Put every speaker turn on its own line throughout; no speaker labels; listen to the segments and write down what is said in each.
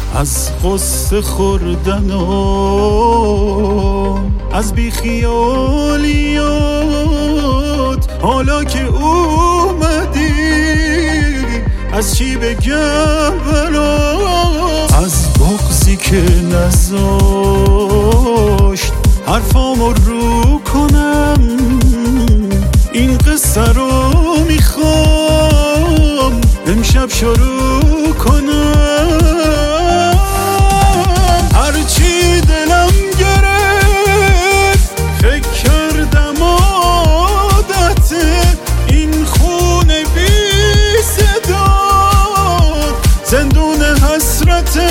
از قصه خوردن و از بیخیالیات. حالا که اومدی از چی بگم برات؟ از بغضی که نذاشت حرفامو رو کنم، این قصه رو میخوام امشب شروع کنم. هرچی دلم گرفت فکر کردم عادت این خونه بی صدات زندون حسرته.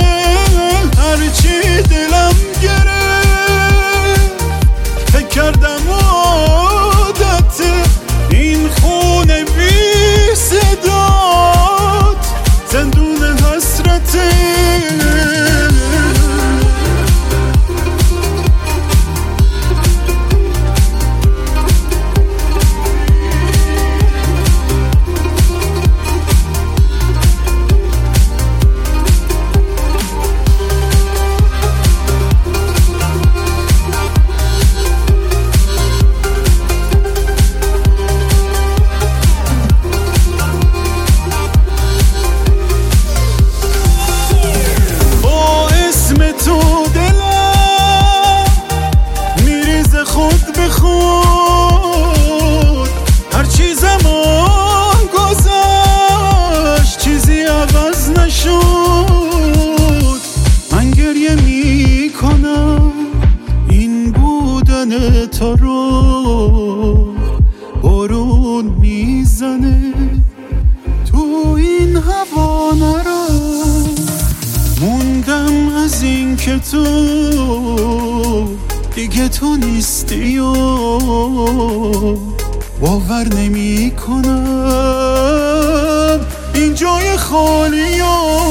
هرچی دلم گرفت فکر کردم عادت این خونه بی صدات زندون حسرته. خود به خود هرچی زمان گذشت چیزی عوض نشد. من گریه می کنم این بودن تو رو، بارون میزنه تو این هوا نرو. موندم از این که تو دیگه تو نیستی و باور نمی کنم این جای خالی و